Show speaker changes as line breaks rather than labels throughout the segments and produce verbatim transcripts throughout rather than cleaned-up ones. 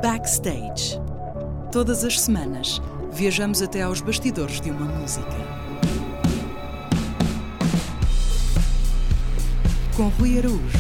Backstage. Todas as semanas, viajamos até aos bastidores de uma música. Com Rui Araújo.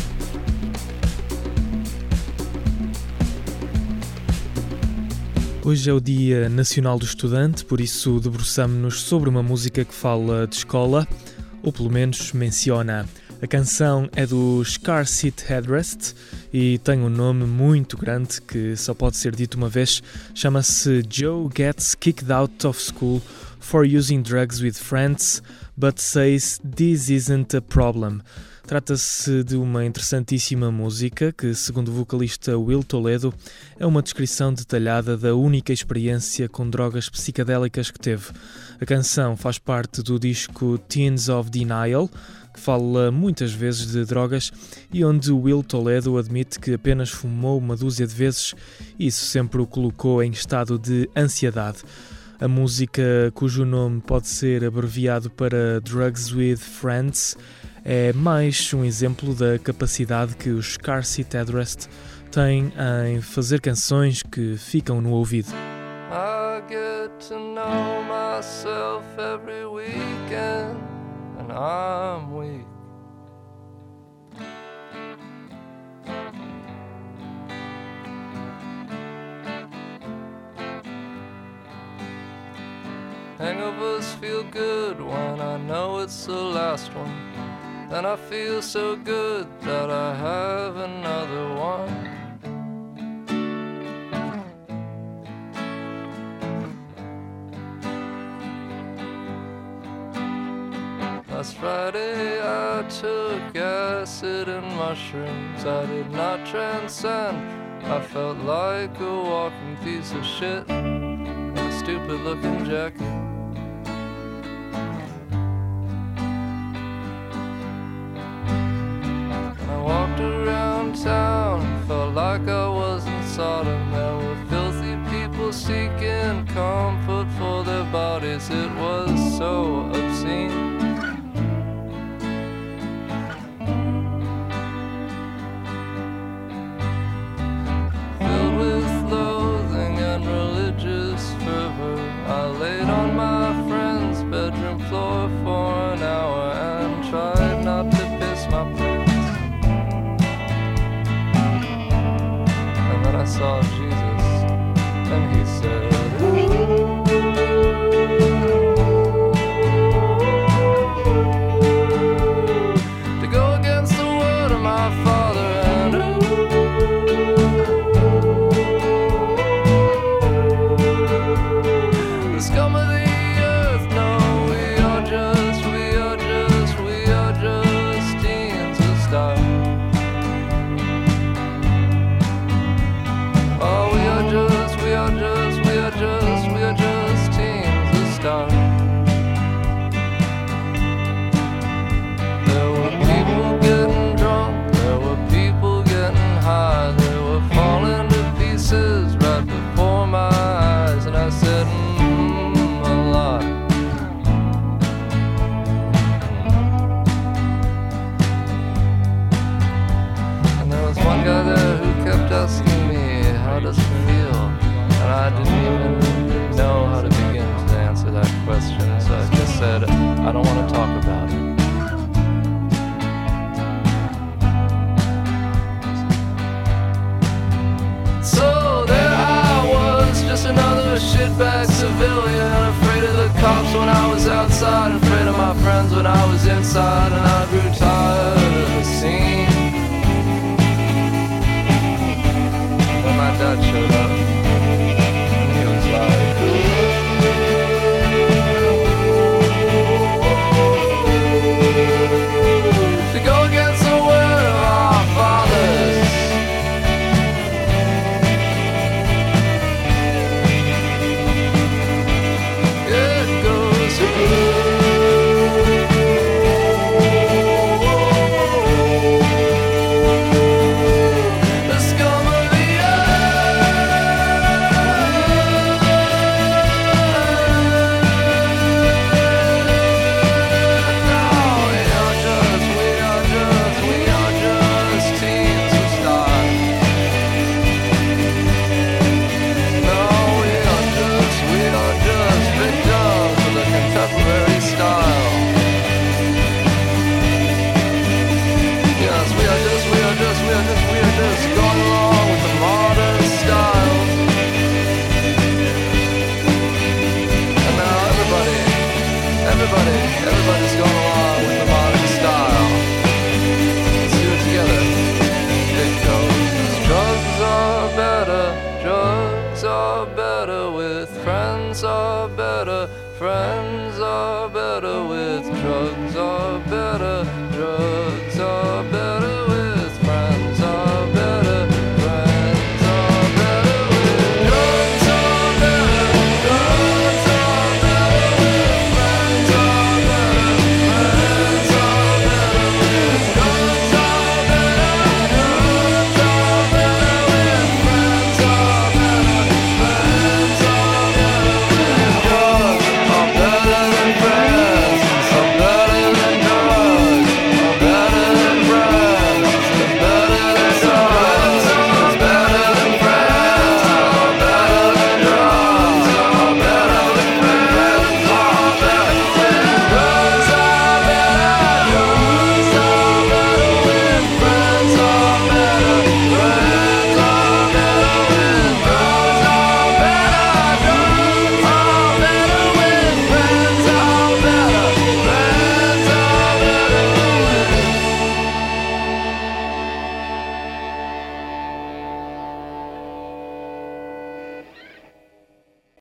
Hoje é o Dia Nacional do Estudante, por isso debruçamo-nos sobre uma música que fala de escola, ou pelo menos menciona. A canção é dos Car Seat Headrest e tem um nome muito grande que só pode ser dito uma vez. Chama-se Joe Gets Kicked Out of School for Using Drugs with Friends, but says this isn't a problem. Trata-se de uma interessantíssima música que, segundo o vocalista Will Toledo, é uma descrição detalhada da única experiência com drogas psicadélicas que teve. A canção faz parte do disco Teens of Denial, que fala muitas vezes de drogas e onde Will Toledo admite que apenas fumou uma dúzia de vezes e isso sempre o colocou em estado de ansiedade. A música, cujo nome pode ser abreviado para Drugs with Friends, é mais um exemplo da capacidade que os Car Seat Headrest têm em fazer canções que ficam no ouvido.
I get to know myself every weekend and I'm weak. Hangovers feel good when I know it's the last one. Then I feel so good that I have another one. Last Friday I took acid and mushrooms. I did not transcend. I felt like a walking piece of shit in a stupid looking jacket. Walked around town, felt like I was in Sodom. There were filthy people seeking comfort for their bodies. It was so obscene. Filled with loathing and religious fervor, I laid on my friend's bedroom floor for an hour and tried not to piss my pants. I saw Jesus, and he said, to go against the word of my Father, and the scum of the earth. No, we are just, we are just, we are just teens of style. We are just, we are just, we are just teens of style. There were people getting drunk, there were people getting high, they were falling to pieces right before my eyes, and I said, mmm, a lot. And there was one guy there who kept asking me, how does it feel? And I didn't even know how to begin to answer that question, so I just said, I don't want to talk about it. So there I was, just another shitbag civilian, afraid of the cops when I was outside, afraid of my friends when I was inside, and I grew tired of the scene. When my dad showed up, to go against the word of our fathers. It goes friends